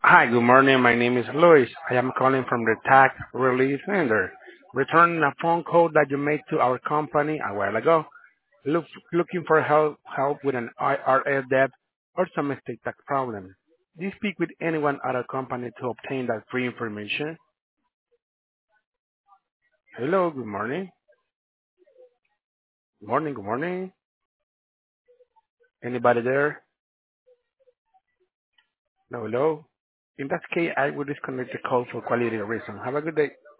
Hi, good morning. My name is Luis. I am calling from the Tax Relief Center, returning a phone call that you made to our company a while ago, looking for help with an IRS debt or some estate tax problem. Do you speak with anyone at our company to obtain that free information? Hello, good morning. Good morning, good morning. Anybody there? No, hello. In that case, I will disconnect the call for quality reason. Have a good day.